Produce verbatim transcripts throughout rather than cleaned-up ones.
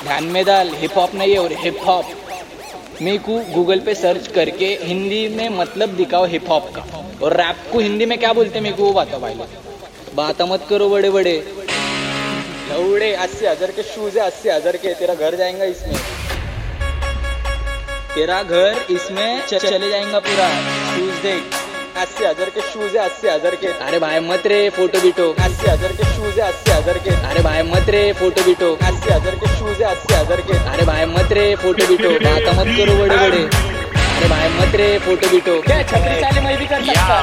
ध्यान में डाल, हिप हॉप नहीं है और हिप हॉप। मेरे को गूगल पे सर्च करके हिंदी में मतलब दिखाओ हिप हॉप का, और रैप को हिंदी में क्या बोलते हैं मेरे को वो बताओ भाई लोग। बात मत करो बड़े बड़े लौड़े। अस्सी हजार के शूज है, अस्सी हजार के। तेरा घर जाएगा इसमें, तेरा घर इसमें चले जाएगा पूरा। शूज देख, अस्सी हजार के शूज है, अस्सी हजार के। अरे भाई मत रे फोटो बिटो। अस्सी हजार के शूज है, अस्सी हजार के। अरे भाई मत रे फोटो बिटो। अस्सी हजार के शूज है, अस्सी हजार के। अरे भाई मत रे फोटो बिटो। बात मत करो बड़े बड़े। अरे भाई मत रे फोटो बिटो। क्या छब्बीस साल मैं भी कर सकता।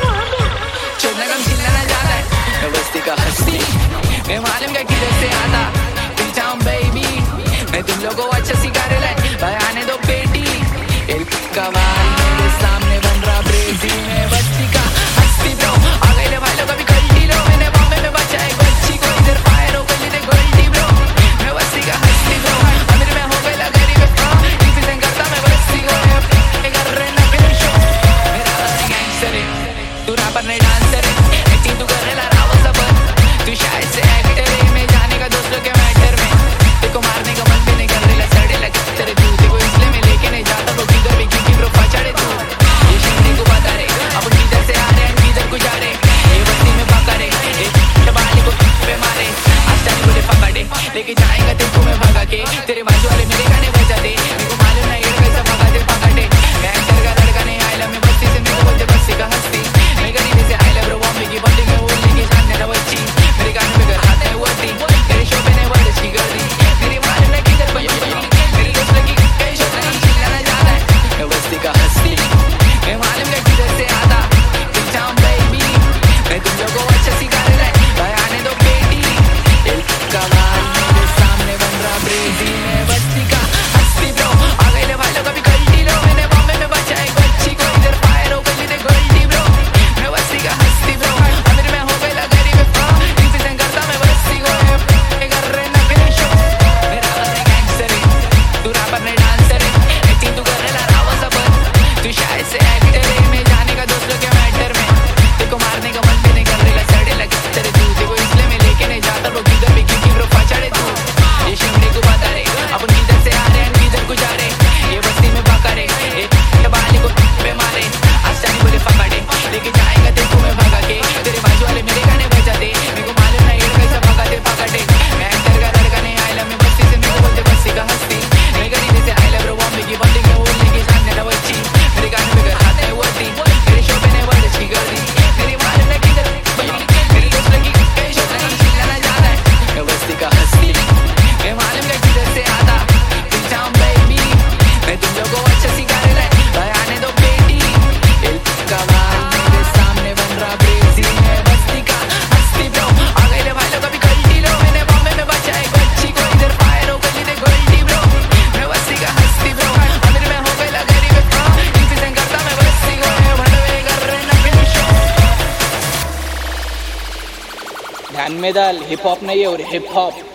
छोड़ना कम चिल्ला ना जाता है बस्ती का हस्ती। मैं मालूम का किधर से आता पीछा हूँ बेबी। मैं तुम लोगों को अच्छा सिखा रहा है भाई, आने दो बेटी। एक कवाल मेरे सामने बन रहा ब्रेजी में बस्ती का हस्ती ब्रो। आ गए ले भाई लोग अभी गलती लो। मैंने बॉम्बे में बचा एक बच्ची को, इधर फायर हो गई दे गोल्डी ब्रो। मैं बस्ती का हस्ती ब्रो। अमीर में हो गई ला गरीब ब्रो। रिप्रेजेंट करता मैं बस्ती को। कर रहे ना फिर शो मेरा गैंगस्टर है, तू रैपर नहीं डांसर है। एक्टिंग तू कर रहा रावल सबर, तू शायद से एक्टर है। मैं जाने का दोस्तों के मैटर में देखो मारने का मन भी नहीं कर रहा। सड़े लग तेरे तू देखो इसलिए मैं लेके नहीं जाता वो किधर भी क्योंकि ब्रो पछाड़े तू। ये शिंदे को बता रे अब किधर से आ रहे हैं किधर को जा रहे। ये बस्ती में भागा रे टबाली को पे मारे। आस्तानी बोले पकड़े लेके जाएगा तेरे को मैं भगा के। तेरे बाजू वाले मेरे गाने बजा दे। मेरे को मालूम नहीं ये कैसा भगा दे पकड़े। मैं एक्टर का लड़का नहीं आइला मैं बस्ती से। मेरे को बोलते बस्ती का हस्ती। मैं गरीबी से आइला ब्रो बॉम्बे की बंदी में वो लेके जाने ना बच्ची। मेरे गाने में कर हाथ है वर्दी। तेरे शो पे ने वर्ड की कर दी। मेरी मालूम नहीं किधर बजी मेरी दोस्त लगी कई शो नहीं चिल्लाना जाता है बस्ती का हस्ती। मैं मालूम का किधर से आता पीछा हूँ बेबी। मैं तुम लोगों को अच्छा सिखा रहा है भाई, आने दो बेटी। एक कवाल मेरे सामने बन रहा ब्रेजी में बस्ती का हस्ती ब्रो। आ गए ले भाई लोग अभी गलती लो। मैंने बॉम्बे में बचा एक बच्ची को, इधर फायर हो गई दे गोल्डी ब्रो। मैं बस्ती का हस्ती ब्रो। अमीर में हो गई ला गरीब ब्रो। रिप्रेजेंट करता मैं बस्ती को। कर रहे ना फिर शो मेरा गैंगस्टर है, तू रैपर नहीं डांसर है। एक्टिंग तू कर रहा रावल सबर, तू शायद से एक्टर है। मैं जाने का दोस्तों के मैटर में देखो मारने का मन भी नहीं कर रहा। सड़े लग तेरे तू देखो इसलिए मैं लेके नहीं जाता वो किधर भी क्योंकि ब्रो पछाड़े तू। ये शिंदे को बता रे अपन किधर से आ रहे हैं किधर को जा रहे। ये बस्ती में भागा रे टबाली को पे मारे। आस्तानी बोले पकड़े लेके जाएगा तेरे को मैं भगा के। तेरे बाजू वाले मेरे गाने बजा दे। मेरे को मालूम नहीं ये कैसा भगा दे पकड़े। मैं एक्टर का लड़का नहीं आइला मैं बस्ती से। मेरे को बोलते बस्ती का हस्ती। मैं गरीबी से आइला ब्रो बॉम्बे की बंदी में वो लेके जाने ना बच्ची। मेरे गाने में कर हाथ है वर्दी। तेरे शो पे ने वर्ड की कर दी। मेरी मालूम नहीं किधर मेरी दोस्त लगी कई शो नहीं चिल्लाना जाता है बस्ती का हस्ती। मैं मालूम का किधर से आता पीछा हूँ बेबी। मैं तुम लोगों को अच्छा सिखा रहा है भाई, आने दो बेटी। एक कवाल मेरे सामने बन रहा ब्रेजी में बस्ती का हस्ती ब्रो। आ गए ले भाई लोग अभी गलती लो। मैंने बॉम्बे में बचा एक बच्ची को, इधर फायर हो गई दे गोल्डी ब्रो। मैं बस्ती का हस्ती ब्रो। अमीर में हो गई ला गरीब ब्रो। रिप्रेजेंट करता मैं बस्ती को। भड़वे कर रहे ना फिर शो। ध्यान में डाल, हिप हॉप नहीं है और हिप हॉप।